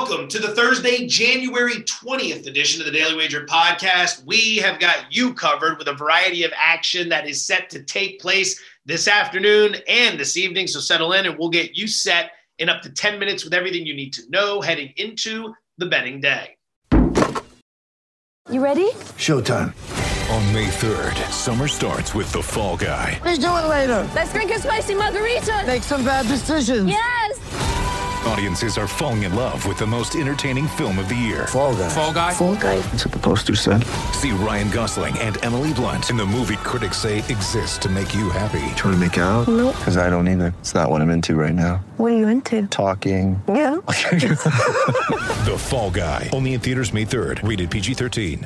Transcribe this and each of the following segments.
Welcome to the Thursday, January 20th edition of the Daily Wager podcast. We have got you covered with a variety of action that is set to take place this afternoon and this evening. So settle in and we'll get you set in up to 10 minutes with everything you need to know heading into the betting day. You ready? Showtime. On May 3rd, summer starts with The Fall Guy. Let's do it later. Let's drink a spicy margarita. Make some bad decisions. Yes. Audiences are falling in love with the most entertaining film of the year. Fall Guy. Fall Guy? Fall Guy. That's what the poster said. See Ryan Gosling and Emily Blunt in the movie critics say exists to make you happy. Trying to make it out? Nope. Because I don't either. It's not what I'm into right now. What are you into? Talking. Yeah. The Fall Guy. Only in theaters May 3rd. Rated PG-13.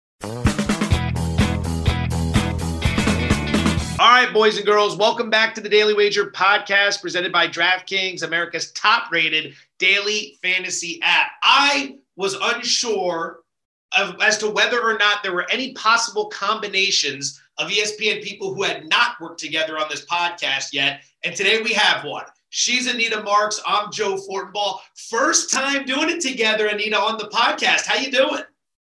All right, boys and girls, welcome back to the Daily Wager podcast presented by DraftKings, America's top-rated daily fantasy app. I was unsure as to whether or not there were any possible combinations of ESPN people who had not worked together on this podcast yet, and today we have one. She's Anita Marks. I'm Joe Fortenbaugh. First time doing it together, Anita, on the podcast. How you doing?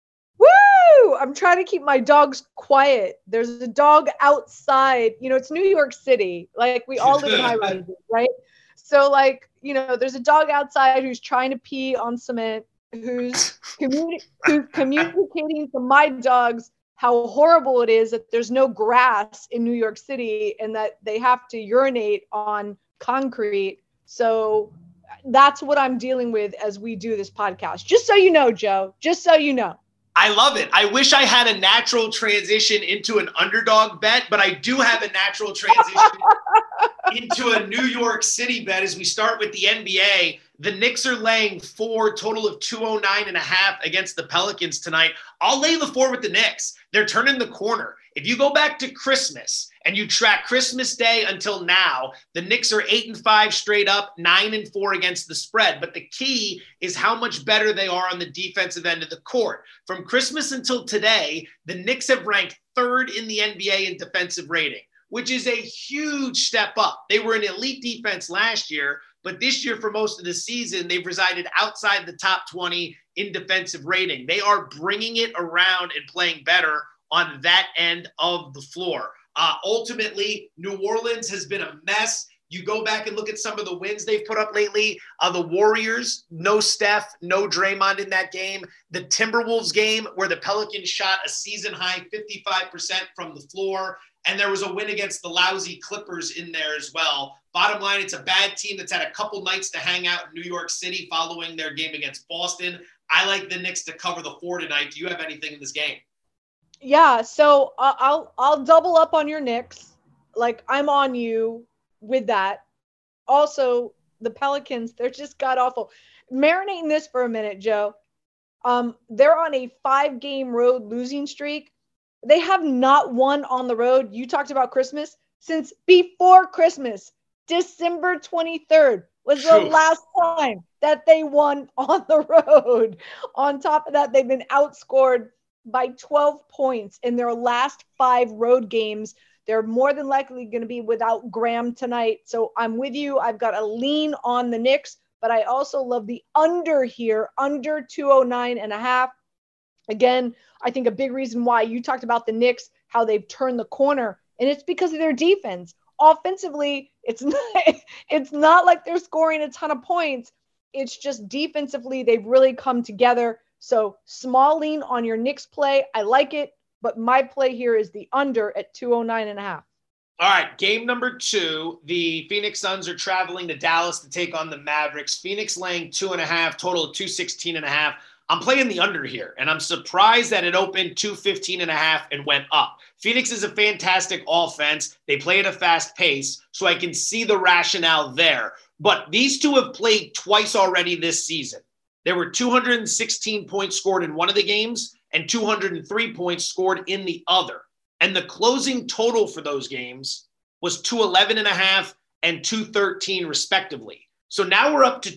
Woo! I'm trying to keep my dogs quiet. There's a dog outside. You know, it's New York City. Like, we all live in high rises, right? So, like, you know, there's a dog outside who's trying to pee on cement, who's communicating to my dogs how horrible it is that there's no grass in New York City and that they have to urinate on concrete. So that's what I'm dealing with as we do this podcast. Just so you know, Joe, just so you know. I love it. I wish I had a natural transition into an underdog bet, but I do have a natural transition into a New York City bet as we start with the NBA. The Knicks are laying 4, total of 209.5 against the Pelicans tonight. I'll lay the 4 with the Knicks. They're turning the corner. If you go back to Christmas and you track Christmas Day until now, the Knicks are 8-5 straight up, 9-4 against the spread. But the key is how much better they are on the defensive end of the court. From Christmas until today, the Knicks have ranked 3rd in the NBA in defensive rating, which is a huge step up. They were an elite defense last year, but this year for most of the season, they've resided outside the top 20 in defensive rating. They are bringing it around and playing better on that end of the floor. Ultimately, New Orleans has been a mess. You go back and look at some of the wins they've put up lately. The Warriors, no Steph, no Draymond in that game. The Timberwolves game where the Pelicans shot a season-high 55% from the floor. And there was a win against the lousy Clippers in there as well. Bottom line, it's a bad team that's had a couple nights to hang out in New York City following their game against Boston. I like the Knicks to cover the 4 tonight. Do you have anything in this game? Yeah, so I'll double up on your Knicks. Like, I'm on you with that. Also, the Pelicans, they're just god-awful. Marinating this for a minute, Joe. They're on a 5-game road losing streak. They have not won on the road. You talked about Christmas. Since before Christmas, December 23rd was the last time that they won on the road. On top of that, they've been outscored by 12 points in their last 5 road games. They're more than likely going to be without Graham tonight. So I'm with you. I've got a lean on the Knicks, but I also love the under here, under 209.5. Again, I think a big reason why you talked about the Knicks, how they've turned the corner, and it's because of their defense. Offensively, it's not like they're scoring a ton of points. It's just defensively, they've really come together. So small lean on your Knicks play. I like it, but my play here is the under at 209.5. All right, game number 2. The Phoenix Suns are traveling to Dallas to take on the Mavericks. Phoenix laying 2.5, total of 216.5. I'm playing the under here, and I'm surprised that it opened 215.5 and went up. Phoenix is a fantastic offense. They play at a fast pace, so I can see the rationale there. But these two have played twice already this season. There were 216 points scored in one of the games and 203 points scored in the other. And the closing total for those games was 211.5 and 213 respectively. So now we're up to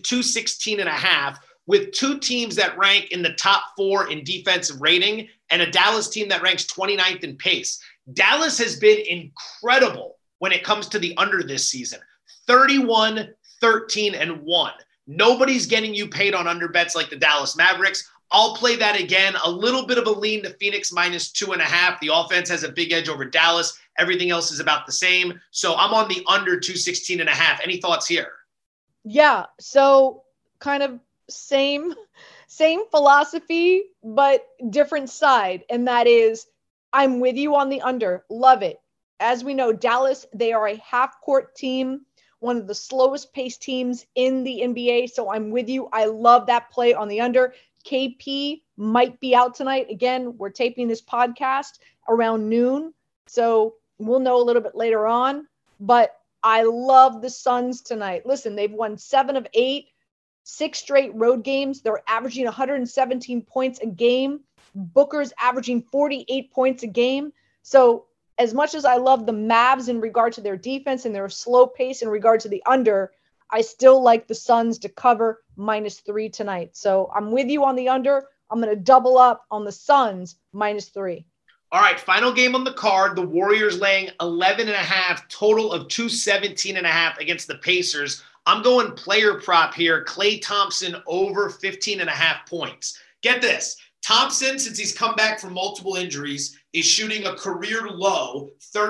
216.5 with two teams that rank in the top 4 in defensive rating and a Dallas team that ranks 29th in pace. Dallas has been incredible when it comes to the under this season. 31, 13, and 1. Nobody's getting you paid on under bets like the Dallas Mavericks. I'll play that again. A little bit of a lean to Phoenix -2.5. The offense has a big edge over Dallas. Everything else is about the same. So I'm on the under 216.5. Any thoughts here? Yeah. So kind of same philosophy, but different side. And that is, I'm with you on the under. Love it. As we know, Dallas, they are a half-court team, one of the slowest paced teams in the NBA. So I'm with you. I love that play on the under. KP might be out tonight. Again, we're taping this podcast around noon, so we'll know a little bit later on. But I love the Suns tonight. Listen, they've won 7 of 8, 6 straight road games. They're averaging 117 points a game. Booker's averaging 48 points a game. So as much as I love the Mavs in regard to their defense and their slow pace in regard to the under, I still like the Suns to cover -3 tonight. So I'm with you on the under. I'm going to double up on the Suns -3. All right, final game on the card. The Warriors laying 11.5, total of 217.5 against the Pacers. I'm going player prop here. Klay Thompson over 15.5 points. Get this. Thompson, since he's come back from multiple injuries, is shooting a career low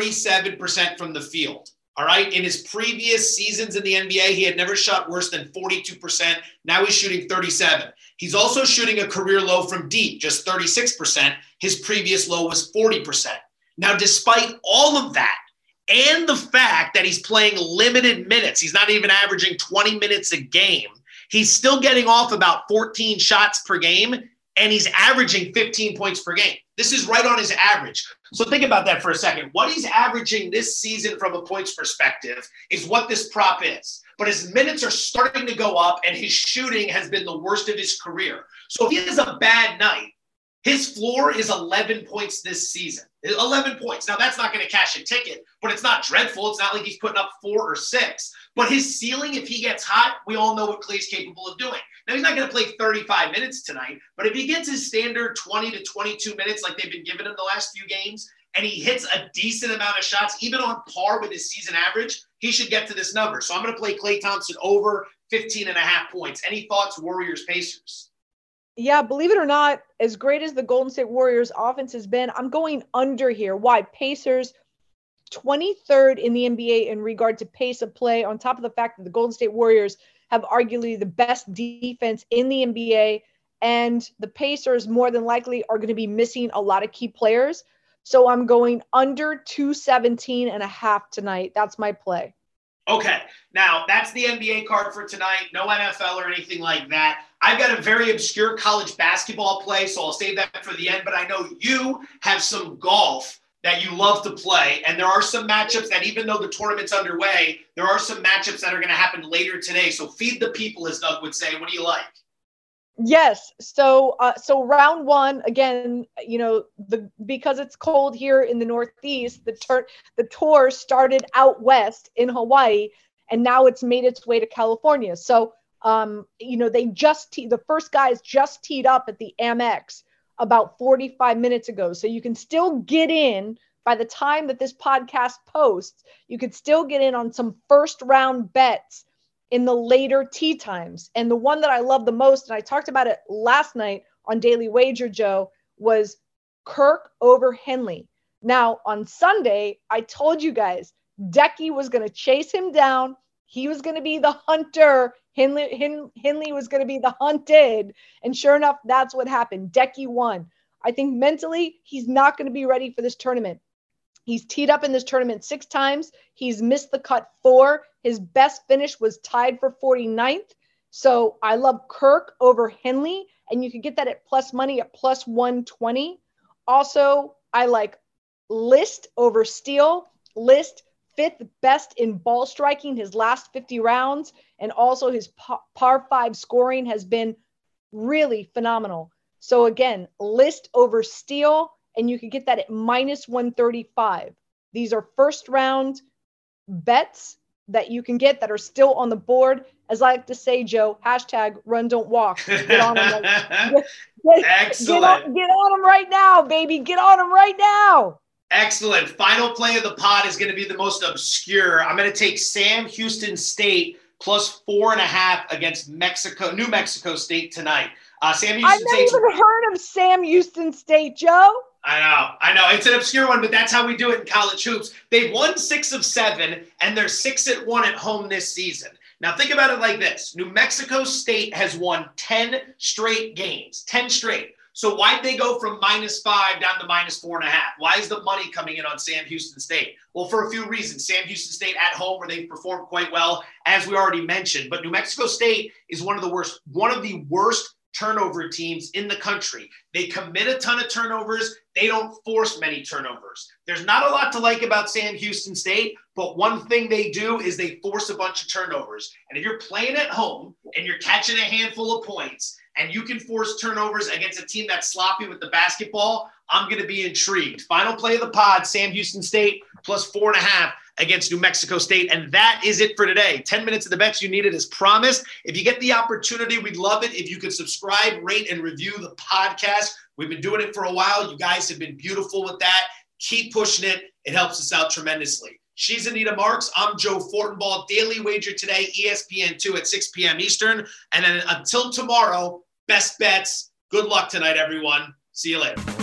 37% from the field. All right. In his previous seasons in the NBA, he had never shot worse than 42%. Now he's shooting 37%. He's also shooting a career low from deep, just 36%. His previous low was 40%. Now, despite all of that, and the fact that he's playing limited minutes, he's not even averaging 20 minutes a game, he's still getting off about 14 shots per game, and he's averaging 15 points per game. This is right on his average. So think about that for a second. What he's averaging this season from a points perspective is what this prop is. But his minutes are starting to go up, and his shooting has been the worst of his career. So if he has a bad night, his floor is 11 points this season. 11 points. Now, that's not going to cash a ticket, but it's not dreadful. It's not like he's putting up 4 or 6. But his ceiling, if he gets hot, we all know what Klay's capable of doing. Now, he's not going to play 35 minutes tonight, but if he gets his standard 20 to 22 minutes like they've been giving him the last few games, and he hits a decent amount of shots, even on par with his season average, he should get to this number. So I'm going to play Klay Thompson over 15.5 points. Any thoughts, Warriors, Pacers? Yeah, believe it or not, as great as the Golden State Warriors offense has been, I'm going under here. Why? Pacers, 23rd in the NBA in regard to pace of play, on top of the fact that the Golden State Warriors have arguably the best defense in the NBA, and the Pacers more than likely are going to be missing a lot of key players. So I'm going under 217.5 tonight. That's my play. Okay, now that's the NBA card for tonight. No NFL or anything like that. I've got a very obscure college basketball play, so I'll save that for the end. But I know you have some golf that you love to play, and there are some matchups that, even though the tournament's underway, there are some matchups that are going to happen later today. So feed the people, as Doug would say. What do you like? Yes. So round one, again, because it's cold here in the Northeast, the tour started out west in Hawaii, and now it's made its way to California. So, the first guys just teed up at the Amex about 45 minutes ago. So you can still get in by the time that this podcast posts. You could still get in on some first round bets in the later tee times. And the one that I love the most, and I talked about it last night on Daily Wager, Joe, was Kirk over Henley. Now, on Sunday, I told you guys, Decky was going to chase him down. He was going to be the hunter. Henley was going to be the hunted. And sure enough, that's what happened. Decky won. I think mentally, he's not going to be ready for this tournament. He's teed up in this tournament 6 times. He's missed the cut 4. His best finish was tied for 49th. So I love Kirk over Henley, and you can get that at plus money at plus 120. Also, I like List over Steele. List 5th best in ball striking his last 50 rounds, and also his par 5 scoring has been really phenomenal. So again, List over Steele, and you can get that at minus 135. These are first round bets that you can get that are still on the board. As I like to say, Joe, hashtag run, don't walk. Get on them. Excellent. Get on them right now, baby. Get on them right now. Excellent. Final play of the pod is going to be the most obscure. I'm going to take Sam Houston State plus 4.5 against New Mexico State tonight. Sam I've Houston never State's even heard of Sam Houston State, Joe. I know. It's an obscure one, but that's how we do it in college hoops. They've won 6 of 7, and they're 6-1 at home this season. Now, think about it like this. New Mexico State has won 10 straight games, 10 straight. So why'd they go from -5 down to -4.5? Why is the money coming in on Sam Houston State? Well, for a few reasons. Sam Houston State at home, where they've performed quite well, as we already mentioned. But New Mexico State is one of the worst turnover teams in the country. They commit a ton of turnovers. They don't force many turnovers. There's not a lot to like about Sam Houston State, but one thing they do is they force a bunch of turnovers. And if you're playing at home and you're catching a handful of points and you can force turnovers against a team that's sloppy with the basketball, I'm going to be intrigued. Final play of the pod, Sam Houston State plus 4.5 against New Mexico State. And that is it for today. 10 minutes of the bets you needed as promised. If you get the opportunity, we'd love it if you could subscribe, rate, and review the podcast. We've been doing it for a while. You guys have been beautiful with that. Keep pushing it. It helps us out tremendously. She's Anita Marks. I'm Joe Fortenbaugh. Daily Wager today, ESPN2 at 6 p.m. Eastern. And then until tomorrow, best bets. Good luck tonight, everyone. See you later.